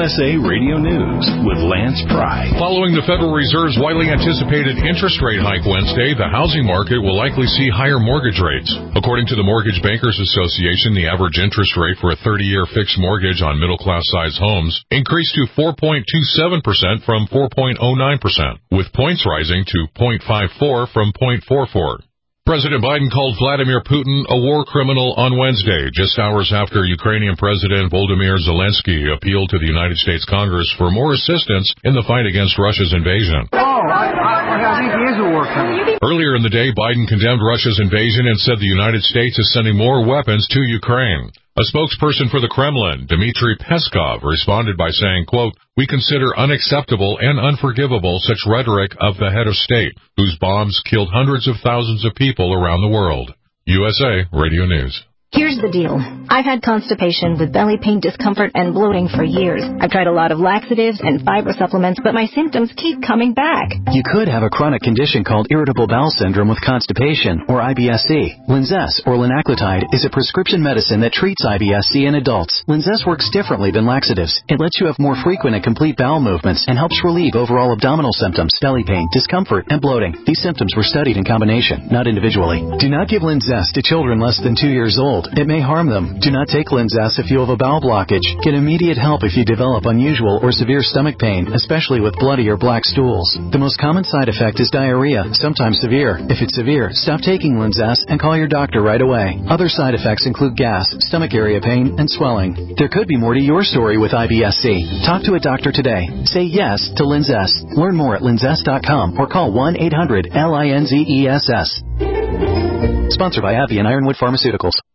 USA Radio News with Lance Pry. Following the Federal Reserve's widely anticipated interest rate hike Wednesday, the housing market will likely see higher mortgage rates. According to the Mortgage Bankers Association, the average interest rate for a 30-year fixed mortgage on middle-class-sized homes increased to 4.27% from 4.09%, with points rising to 0.54 from 0.44. President Biden called Vladimir Putin a war criminal on Wednesday, just hours after Ukrainian President Volodymyr Zelensky appealed to the United States Congress for more assistance in the fight against Russia's invasion. I think he is a war criminal. Earlier in the day, Biden condemned Russia's invasion and said the United States is sending more weapons to Ukraine. A spokesperson for the Kremlin, Dmitry Peskov, responded by saying, quote, "We consider unacceptable and unforgivable such rhetoric of the head of state, whose bombs killed hundreds of thousands of people around the world." USA Radio News. Here's the deal. I've had constipation with belly pain, discomfort, and bloating for years. I've tried a lot of laxatives and fiber supplements, but my symptoms keep coming back. You could have a chronic condition called irritable bowel syndrome with constipation, or IBS-C. Linzess, or linaclotide, is a prescription medicine that treats IBS-C in adults. Linzess works differently than laxatives. It lets you have more frequent and complete bowel movements and helps relieve overall abdominal symptoms, belly pain, discomfort, and bloating. These symptoms were studied in combination, not individually. Do not give Linzess to children less than 2 years old. It may harm them. Do not take Linzess if you have a bowel blockage. Get immediate help if you develop unusual or severe stomach pain, especially with bloody or black stools. The most common side effect is diarrhea, sometimes severe. If it's severe, stop taking Linzess and call your doctor right away. Other side effects include gas, stomach area pain, and swelling. There could be more to your story with IBS-C. Talk to a doctor today. Say yes to Linzess. Learn more at linzess.com or call 1-800-LINZESS. Sponsored by AbbVie and Ironwood Pharmaceuticals.